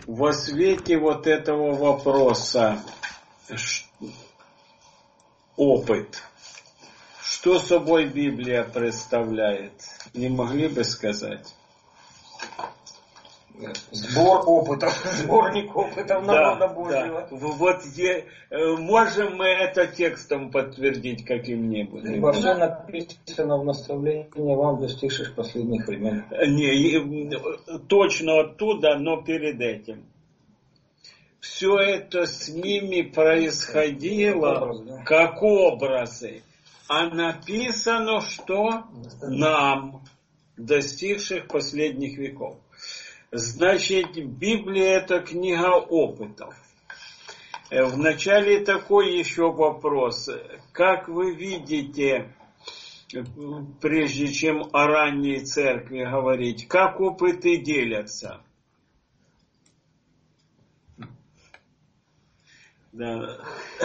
во свете вот этого вопроса опыт, что собой Библия представляет? Не могли бы сказать? Сбор опытов, сборник опытов народа Божьего. Да. Вот можем мы это текстом подтвердить каким-нибудь? Ибо все написано в наставлении вам, достигших последних времен. Не, точно оттуда, но перед этим. Все это с ними происходило как образы. А написано, что нам, достигших последних веков. Значит, Библия — это книга опытов. Вначале такой еще вопрос. Как вы видите, прежде чем о ранней церкви говорить, как опыты делятся? Да.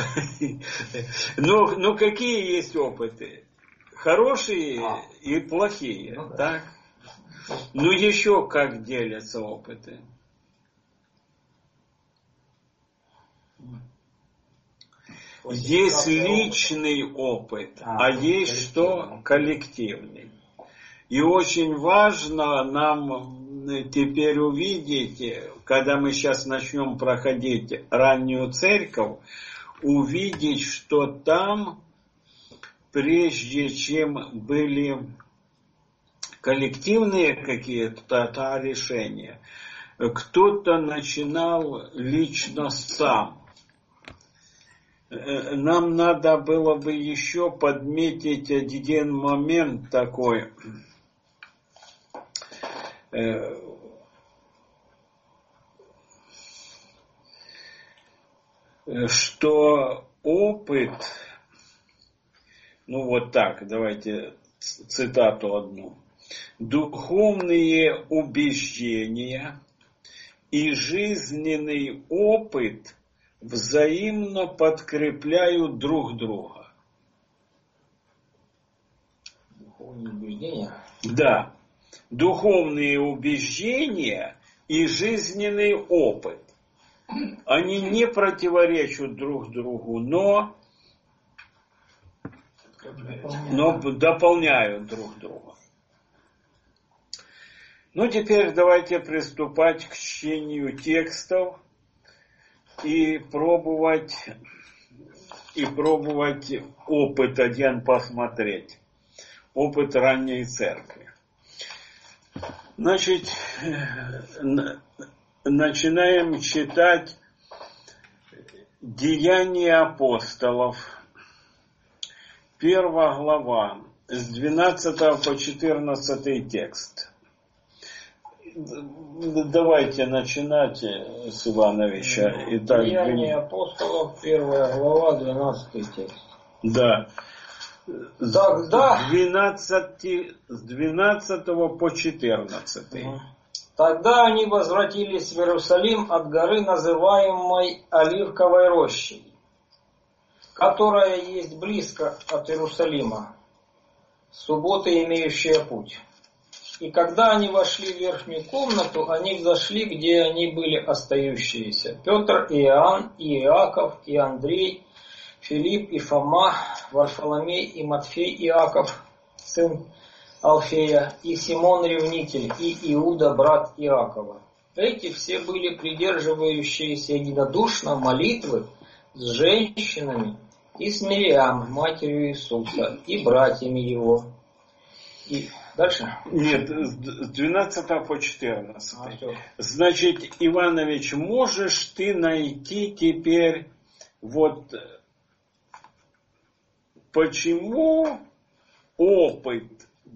Ну, какие есть опыты? Хорошие и плохие, так? Ну, еще как делятся опыты? Есть личный опыт, а есть что? Коллективный. И очень важно нам теперь увидеть, когда мы сейчас начнем проходить раннюю церковь, увидеть, что там, прежде чем были коллективные какие-то решения, кто-то начинал лично сам. Нам надо было бы еще подметить один момент такой, что опыт, ну вот так, давайте цитату одну. Духовные убеждения и жизненный опыт взаимно подкрепляют друг друга. Духовные убеждения? Да. Духовные убеждения и жизненный опыт. Они не противоречат друг другу, но дополняют друг друга. Ну, теперь давайте приступать к чтению текстов и пробовать опыт один посмотреть. Опыт ранней церкви. Значит, начинаем читать Деяния апостолов. 1 глава, с 12 по 14 текст. Давайте начинать с Ивановича. Итак, Деяния апостолов, 1 глава, 12 текст. Да. Тогда... С 12 по 14. Тогда они возвратились в Иерусалим от горы, называемой Оливковой рощей, которая есть близко от Иерусалима, субботы имеющая путь. И когда они вошли в верхнюю комнату, они взошли, где они были остающиеся. Петр, и Иоанн, и Иаков, и Андрей, Филипп, и Фома, Варфоломей, и Матфей, Иаков, сын Алфея, и Симон Ревнитель, и Иуда, брат Иакова. Эти все были придерживающиеся единодушно молитвы с женщинами и с Мириам, матерью Иисуса, и братьями его. И дальше? Нет, с 12 по 14. Значит, Иванович, можешь ты найти теперь вот почему опыт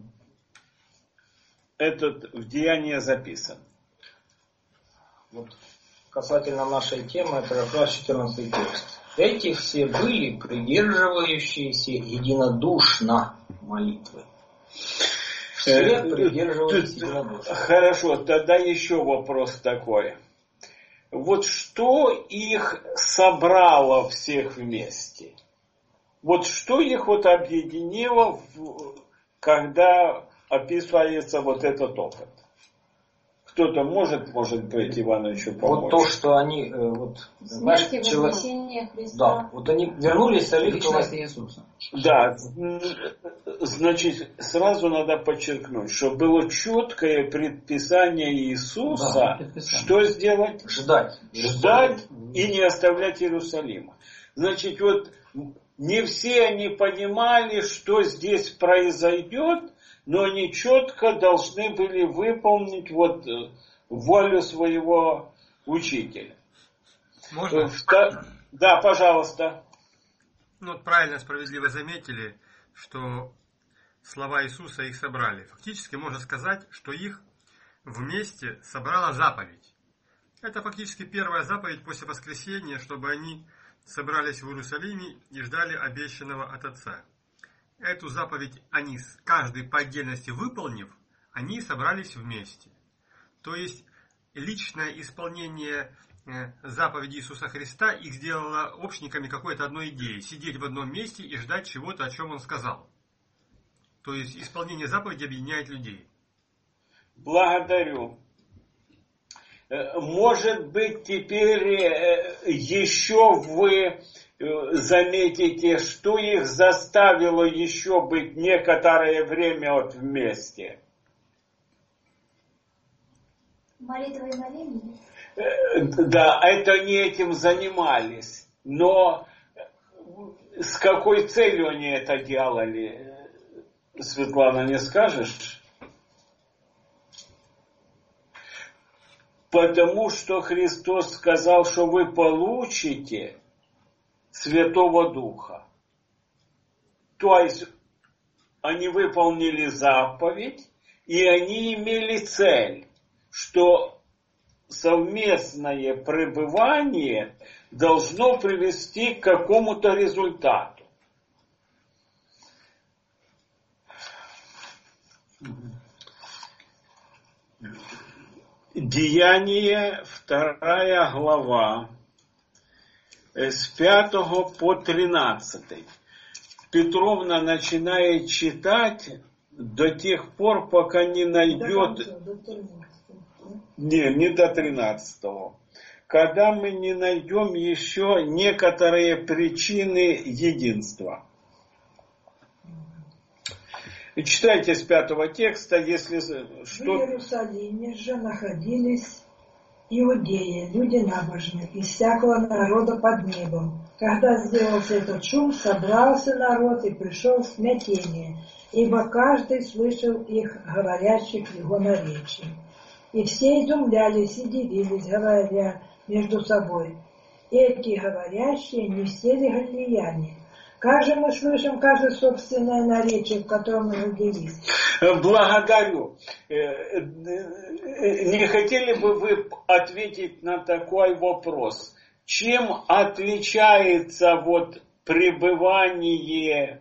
этот в Деянии записан? Вот касательно нашей темы, это как раз 14 текст. Эти все были придерживающиеся единодушно молитвы. Все придерживались единодушно. Хорошо, тогда еще вопрос такой. Вот что их собрало всех вместе? Вот что их вот объединило, когда описывается вот этот опыт? Кто-то может быть, Ивановичу помочь? Вот то, что они... Смерть и воскресение Христа. Да, вот они вернулись с оливковой... Личность Иисуса. Да, значит, сразу надо подчеркнуть, что было четкое предписание Иисуса, Да, предписание. Что сделать? Ждать. Ждать и не оставлять Иерусалима. Значит, вот не все они понимали, что здесь произойдет, но они четко должны были выполнить вот волю своего учителя. Можно? Да, пожалуйста. Ну, вот правильно, справедливо заметили, что слова Иисуса их собрали. Фактически можно сказать, что их вместе собрала заповедь. Это фактически первая заповедь после воскресения, чтобы они собрались в Иерусалиме и ждали обещанного от Отца. Эту заповедь они, каждый по отдельности выполнив, они собрались вместе. То есть личное исполнение заповеди Иисуса Христа их сделало общниками какой-то одной идеи. Сидеть в одном месте и ждать чего-то, о чем Он сказал. То есть исполнение заповеди объединяет людей. Благодарю. Может быть, теперь еще вы заметите, что их заставило еще быть некоторое время вот вместе. Молитва и моление? Да, это они этим занимались. Но с какой целью они это делали, Светлана, не скажешь? Потому что Христос сказал, что вы получите Святого Духа. То есть они выполнили заповедь, и они имели цель, что совместное пребывание должно привести к какому-то результату. Деяние, 2 глава, с 5 по 13. Петровна начинает читать до тех пор, пока не найдет... Не до 13. Когда мы не найдем еще некоторые причины единства. Читайте с 5 текста, если что... В Иерусалиме же находились иудеи, люди набожные, из всякого народа под небом. Когда сделался этот шум, собрался народ и пришел в смятение, ибо каждый слышал их, говорящих его наречии. И все изумлялись и дивились, говоря между собой: эти говорящие не все ли галилеяне? Как же мы слышим каждое собственное наречие, в котором мы родились? Благодарю. Не хотели бы вы ответить на такой вопрос? Чем отличается вот пребывание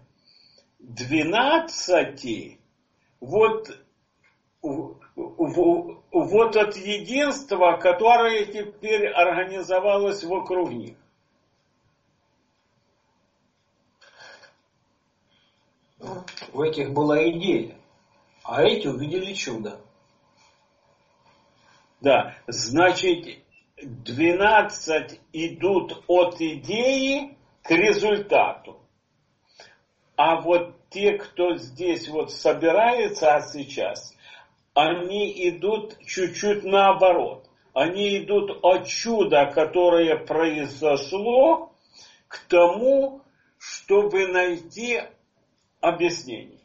12 вот от единства, которое теперь организовалось вокруг них? У этих была идея, а эти увидели чудо. Да, значит, 12 идут от идеи к результату. А вот те, кто здесь вот собирается сейчас, они идут чуть-чуть наоборот. Они идут от чуда, которое произошло, к тому, чтобы найти объяснений.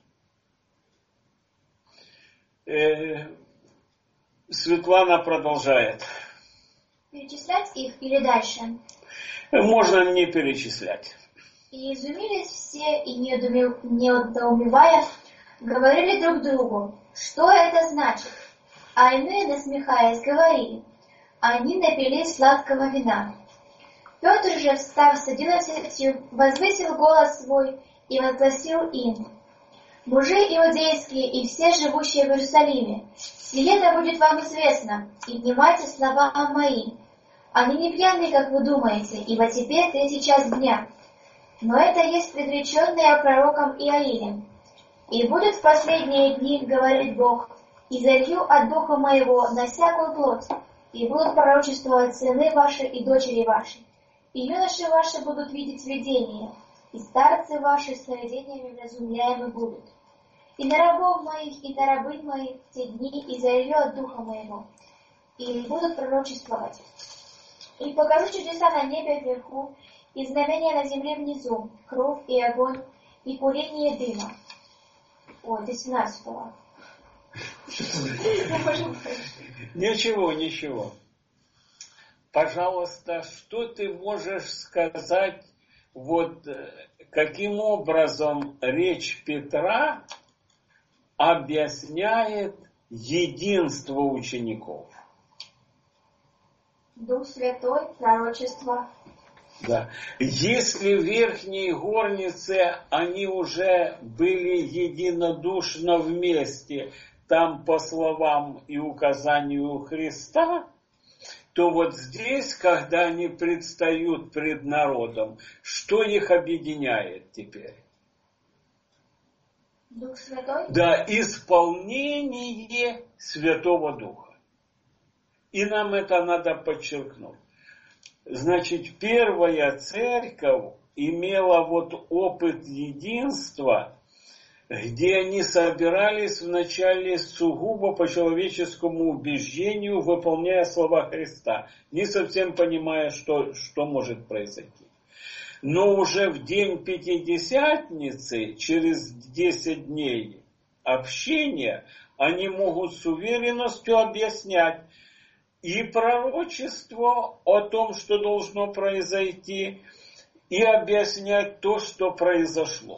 Светлана продолжает. Перечислять их или дальше? Можно не перечислять. И изумились все, и недоумевая, говорили друг другу, что это значит. А иные, насмехаясь, говорили. Они напились сладкого вина. Петр же, встав с 11, возвысил голос свой и возгласил им: мужи иудейские и все живущие в Иерусалиме, сие да будет вам известно, и внимайте слова мои. Они не пьяные, как вы думаете, ибо теперь 3 час дня. Но это есть предреченное пророком Иаилем. И будут в последние дни, говорит Бог, и залью от духа моего на всякую плоть, и будут пророчествовать сыны ваши и дочери ваши, и юноши ваши будут видеть видения, и старцы ваши сновидениями вразумляемы будут. И на рабов моих, и на рабынь моих в те дни и залью от духа моего, и будут пророчествовать. И покажу чудеса на небе вверху, и знамения на земле внизу, кровь и огонь, и курение дыма. О, здесь 17 была. Ничего. Пожалуйста, что ты можешь сказать, вот каким образом речь Петра объясняет единство учеников? Дух Святой, пророчество. Да. Если в верхней горнице они уже были единодушно вместе, там по словам и указанию Христа, то вот здесь, когда они предстают пред народом, что их объединяет теперь? Дух Святой? Да, исполнение Святого Духа. И нам это надо подчеркнуть. Значит, первая церковь имела вот опыт единства, где они собирались вначале сугубо по человеческому убеждению, выполняя слова Христа, не совсем понимая, что может произойти. Но уже в день Пятидесятницы, через 10 дней общения, они могут с уверенностью объяснять и пророчество о том, что должно произойти, и объяснять то, что произошло.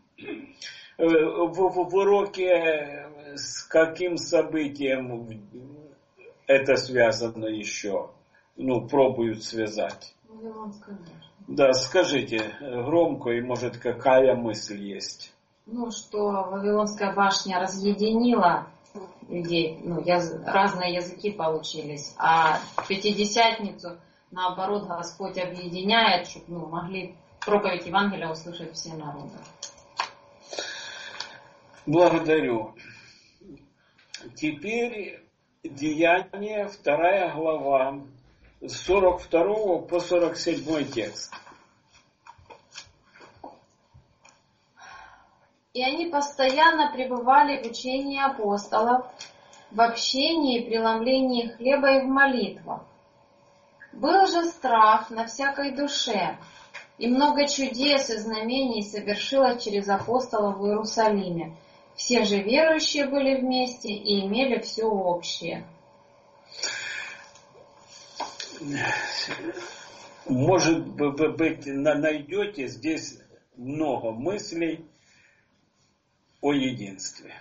В уроке с каким событием это связано еще? Пробуют связать. Вавилонская башня. Да, скажите громко, и может какая мысль есть. Что Вавилонская башня разъединила людей, разные языки получились, а в Пятидесятницу, наоборот, Господь объединяет, чтобы могли проповедь Евангелия услышать все народы. Благодарю. Теперь Деяния, 2 глава, с 42 по 47 текст. И они постоянно пребывали в учении апостолов, в общении и преломлении хлеба и в молитвах. Был же страх на всякой душе, и много чудес и знамений совершилось через апостолов в Иерусалиме. Все же верующие были вместе и имели все общее. Может быть, найдете здесь много мыслей о единстве.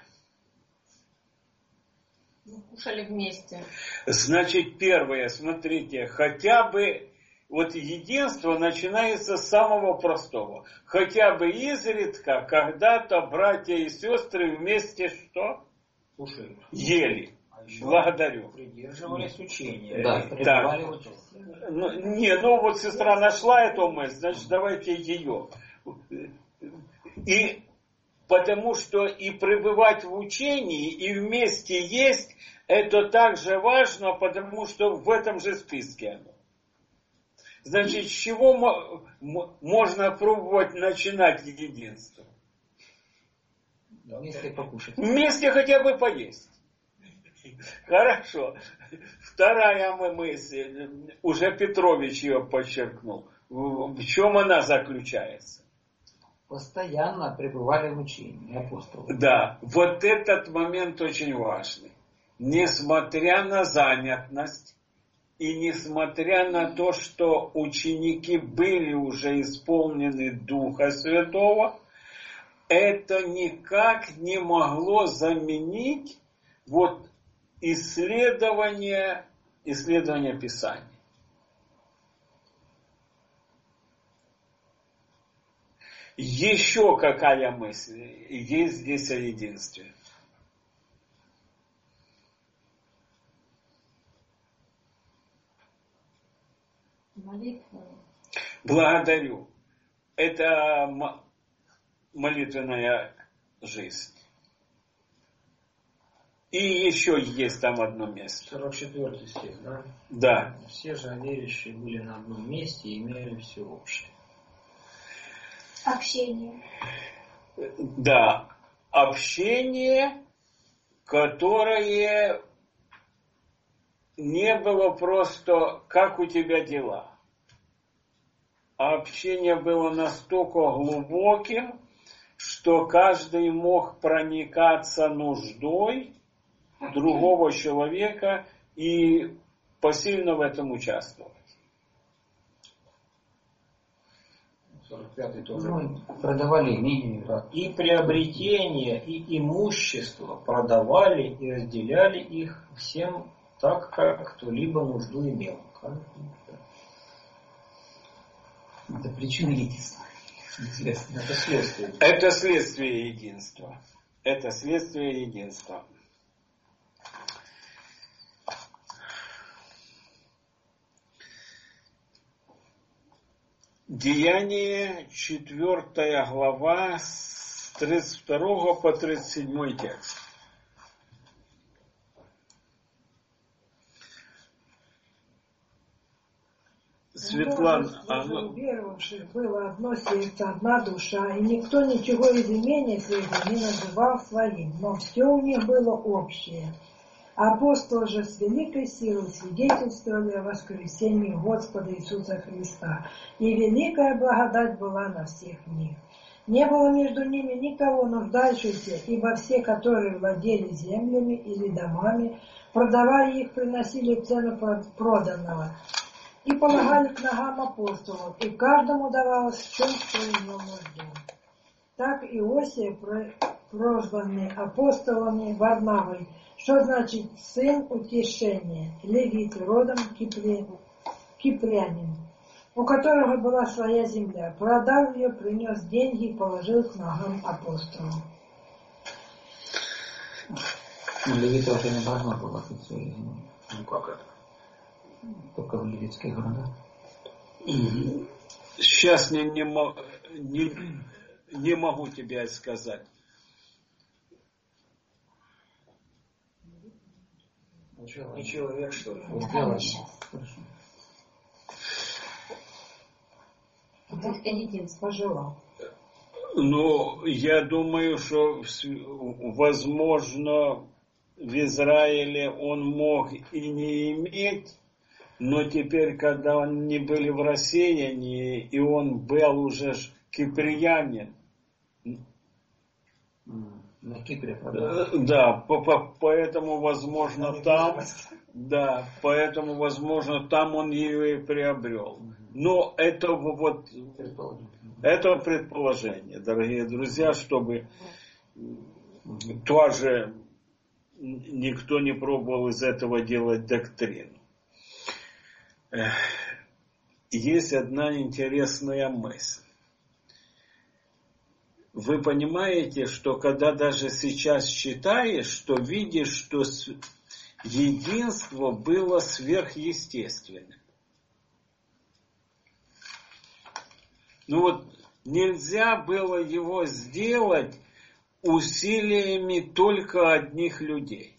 Кушали вместе. Значит, первое, смотрите, хотя бы вот единство начинается с самого простого. Хотя бы изредка, когда-то братья и сестры вместе что? Кушали. Ели. А еще Благодарю. придерживались учения. Да, пребывали в учении. Вот сестра нашла эту мысль, значит, давайте ее. И потому что и пребывать в учении, и вместе есть, это также важно, потому что в этом же списке оно. Значит, с чего можно пробовать начинать единство? Вместе покушать. Вместе хотя бы поесть. Хорошо. Вторая мысль, уже Петрович ее подчеркнул. В чем она заключается? Постоянно пребывали в учении апостолов. Да, вот этот момент очень важный. Несмотря на занятость и несмотря на то, что ученики были уже исполнены Духа Святого, это никак не могло заменить вот исследование Писания. Еще какая мысль есть здесь о единстве? Молитва. Благодарю. Это молитвенная жизнь. И еще есть там одно место. 44 стих, да? Да. Все же верующие были на одном месте и имели все общее. Общение. Да. Общение, которое не было просто «как у тебя дела?». А общение было настолько глубоким, что каждый мог проникаться нуждой другого человека и посильно в этом участвовать. 45-й тоже. Продавали имение. Да. И приобретение, и имущество продавали и разделяли их всем так, как кто-либо нужду имел. Это причина единства. Это следствие. Это следствие единства. Это следствие единства. Деяние, 4 глава, с 32 по 37 текст. Светлана, уверовавших было одно сердце, одна душа, и никто ничего из имения своего не называл своим, но все у них было общее. Апостолы же с великой силой свидетельствовали о воскресении Господа Иисуса Христа, и великая благодать была на всех них. Не было между ними никого нуждающегося, ибо все, которые владели землями или домами, продавая их, приносили цену проданного и полагали к ногам апостолов, и каждому давалось в чем кто имел нужду. Так Иосия, прозванный апостолами Варнавой, что значит сын утешения, левит, родом кипрянин, у которого была своя земля, продав ее, принес деньги и положил к ногам апостолов. Левита уже не должно было быть своей земли. Ну как это? Только в левитских городах. сейчас не могу тебе сказать. Не человек, что ли? Пожелал. Ну, я думаю, что, возможно, в Израиле он мог и не иметь, но теперь, когда они были в рассеянии, и он был уже киприянин. На Кипре продал. Да, поэтому, возможно, там, да, поэтому, возможно, там он ее и приобрел. Но это вот, это предположение, дорогие друзья, чтобы тоже никто не пробовал из этого делать доктрину. Есть одна интересная мысль. Вы понимаете, что когда даже сейчас читаешь, что видишь, что единство было сверхъестественным. Ну вот нельзя было его сделать усилиями только одних людей.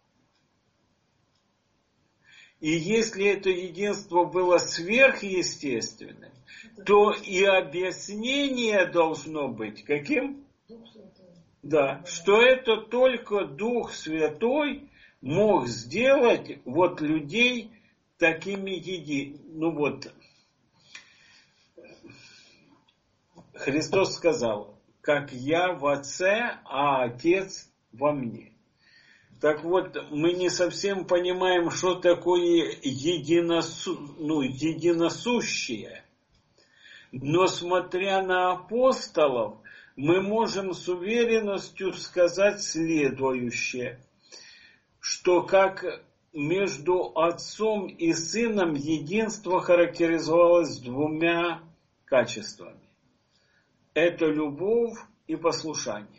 И если это единство было сверхъестественным, то и объяснение должно быть каким? Да, что это только Дух Святой мог сделать вот людей такими Ну вот, Христос сказал, как я в Отце, а Отец во мне. Так вот, мы не совсем понимаем, что такое единосущее. Но смотря на апостолов, мы можем с уверенностью сказать следующее, что как между Отцом и Сыном единство характеризовалось двумя качествами. Это любовь и послушание.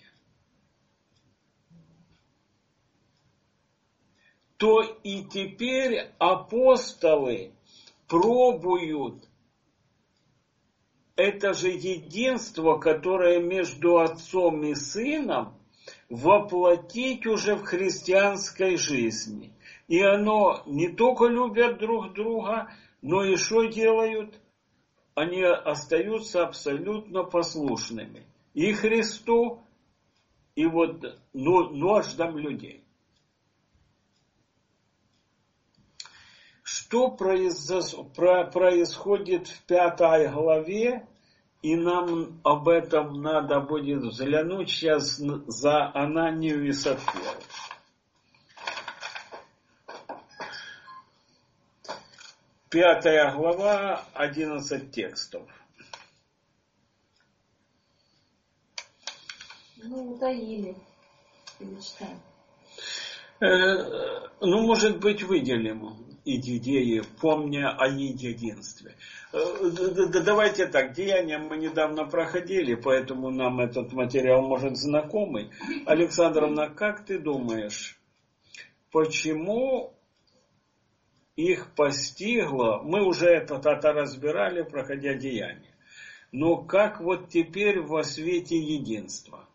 То и теперь апостолы пробуют это же единство, которое между Отцом и Сыном, воплотить уже в христианской жизни. И оно не только любят друг друга, но и что делают? Они остаются абсолютно послушными и Христу, и вот нуждам людей. Что происходит в 5 главе, и нам об этом надо будет взглянуть сейчас за Ананию и Сапфиру. Пятая глава, 11 текстов. Утаили. Перечитаем. Может быть, выделим идеи, помня о единстве. Давайте так, деяния мы недавно проходили, поэтому нам этот материал может знакомый. Александровна, как ты думаешь, почему их постигло, мы уже это разбирали, проходя деяния, но как вот теперь во свете единства?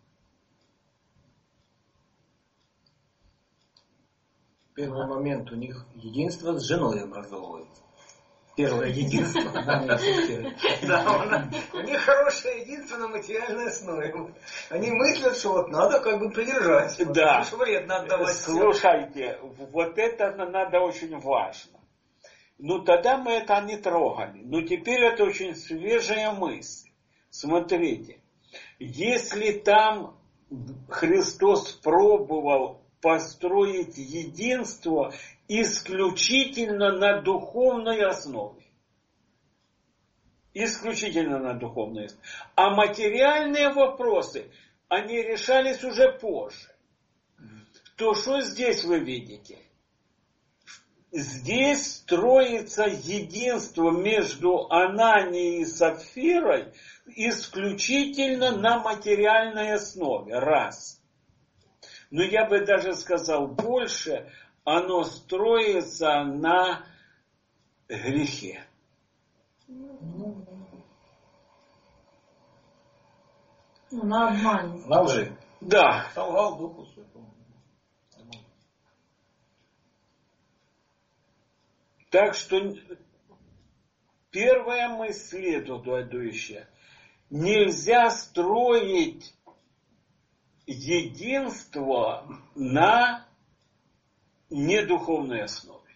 Первый момент у них единство с женой образовывается. Первое единство. Да, у них хорошее единство на материальной основе. Они мыслят, что вот надо как бы придержать. Да. Что вредно отдавать. Слушайте, вот это надо очень важно. Тогда мы это не трогали. Но теперь это очень свежая мысль. Смотрите, если там Христос пробовал построить единство исключительно на духовной основе. Исключительно на духовной основе. А материальные вопросы, они решались уже позже. То что здесь вы видите? Здесь строится единство между Ананией и Сапфирой исключительно на материальной основе. Раз. Но я бы даже сказал больше, оно строится на грехе. На обмане. На лжи. Да. Солгал Духу Святому. Так что первая мысль следующая. Нельзя строить единство на недуховной основе.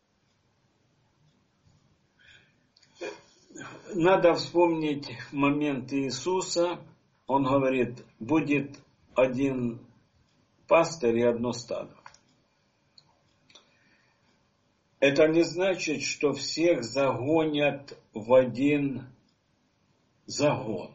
Надо вспомнить момент Иисуса. Он говорит, будет один пастырь и одно стадо. Это не значит, что всех загонят в один загон.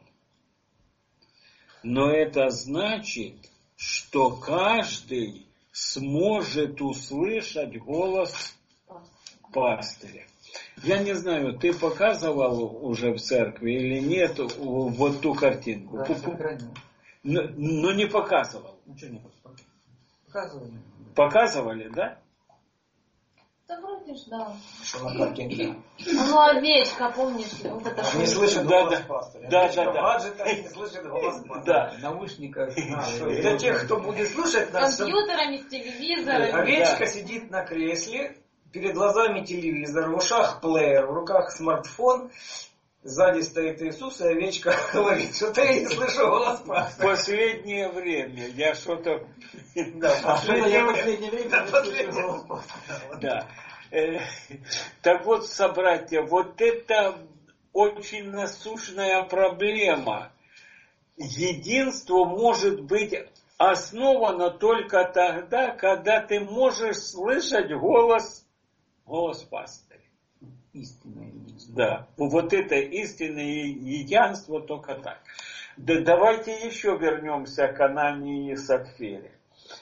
Но это значит, что каждый сможет услышать голос пастыря. Я не знаю, ты показывал уже в церкви или нет вот ту картинку? Да, но не показывал. Ничего не показывали. Показывали, да? Да вроде ж, да. Что на картинке? Овечка, помнишь? Вот это Не слышит голос пастыря. Да. В гаджетах не слышит голос пастыря. Да. Наушниках. Для тех, кто будет слушать нас, Компьютерами, с телевизорами. овечка сидит на кресле, перед глазами телевизор, в ушах плеер, в руках смартфон, сзади стоит Иисус, и овечка говорит, что-то я не слышу голос В пастыря. последнее время я что-то... Да, В последнее время не слышу голос пастыря. Да. Так вот, собратья, вот это очень насущная проблема. Единство может быть основано только тогда, когда ты можешь слышать голос пастыря. Истинное единство. Да, вот это истинное единство только так. Да, давайте еще вернемся к Анании и Сапфире.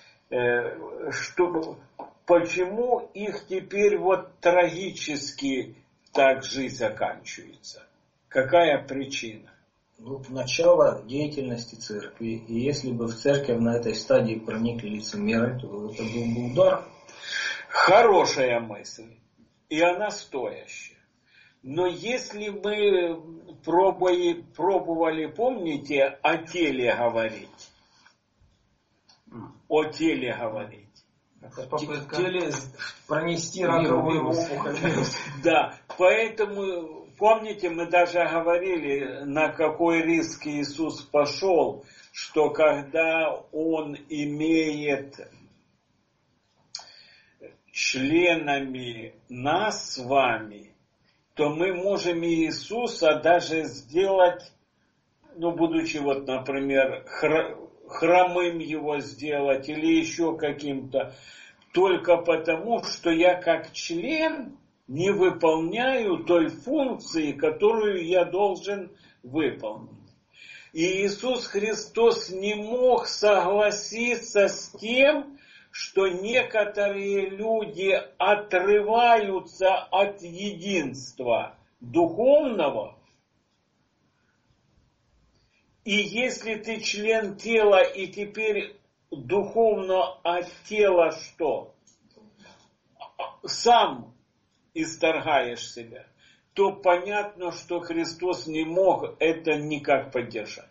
Почему их теперь вот трагически так жизнь заканчивается? Какая причина? Начало деятельности церкви. И если бы в церковь на этой стадии проникли лицемеры, то это был бы удар. Хорошая мысль. И она стоящая. Но если мы пробовали, помните, о теле говорить, о теле говорить. Теле пронести раковую опухоль. Да, поэтому, помните, мы даже говорили, на какой риск Иисус пошел, что когда Он имеет членами нас с вами, то мы можем Иисуса даже сделать, ну, будучи вот, например, хромым его сделать или еще каким-то, только потому, что я как член не выполняю той функции, которую я должен выполнить. И Иисус Христос не мог согласиться с тем, что некоторые люди отрываются от единства духовного. И если ты член тела, и теперь духовно от тела что? Сам исторгаешь себя, то понятно, что Христос не мог это никак поддержать.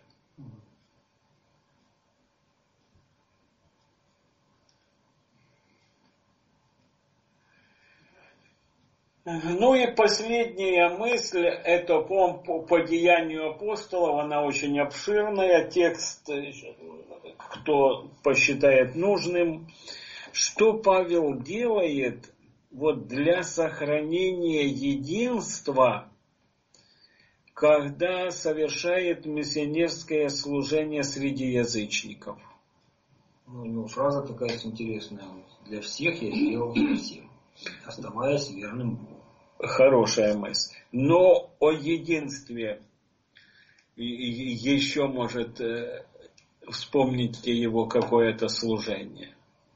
Ну и последняя мысль, это по деянию апостолов, она очень обширная, текст, кто посчитает нужным. Что Павел делает вот для сохранения единства, когда совершает миссионерское служение среди язычников? Ну, у него фраза такая интересная: для всех я сделал для всех, оставаясь верным Богу. Хорошая мысль. Но о единстве еще, может, вспомните его какое-то служение.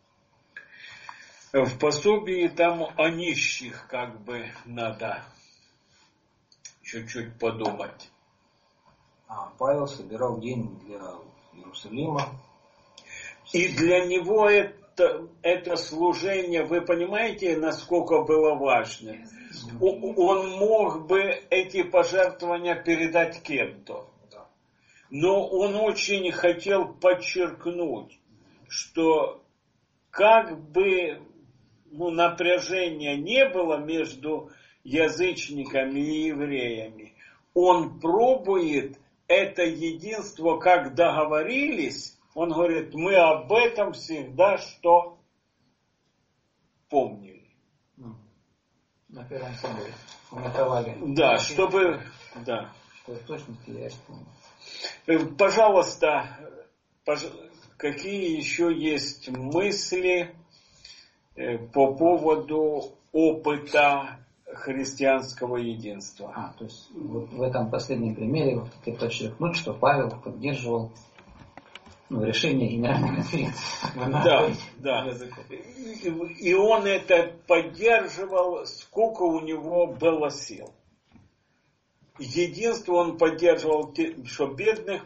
В пособии там о нищих как бы надо чуть-чуть подумать. Павел собирал деньги для Иерусалима. И для него это служение, вы понимаете, насколько было важно? Он мог бы эти пожертвования передать кем-то. Но он очень хотел подчеркнуть, что как бы напряжения не было между язычниками и евреями, он пробует это единство, как договорились. Он говорит, мы об этом всегда что помнили. На первом соборе. Комментовали. Да, чтобы... Да. Что в точности я помню. Пожалуйста, какие еще есть мысли по поводу опыта христианского единства? То есть вот в этом последнем примере вот хотел подчеркнуть, что Павел поддерживал решение Генеральной конференции. Да. И он это поддерживал, сколько у него было сил. Единство он поддерживал, что бедных,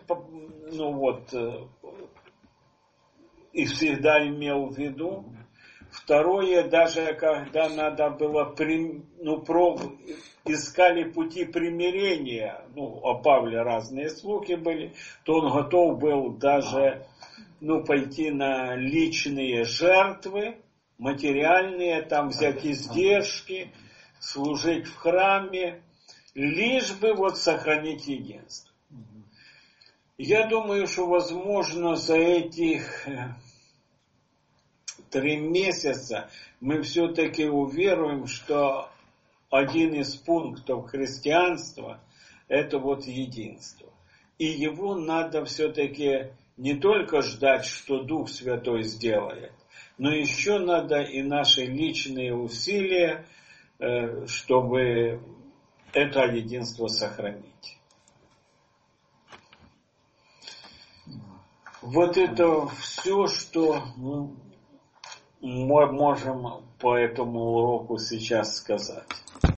и всегда имел в виду. Второе, даже когда надо было, искали пути примирения, о Павле разные слухи были, то он готов был даже, пойти на личные жертвы, материальные, там взять издержки, служить в храме, лишь бы сохранить единство. Я думаю, что возможно за этих 3 месяца мы все-таки уверуем, что один из пунктов христианства это единство. И его надо все-таки не только ждать, что Дух Святой сделает, но еще надо и наши личные усилия, чтобы это единство сохранить. Вот это все, что мы можем по этому уроку сейчас сказать.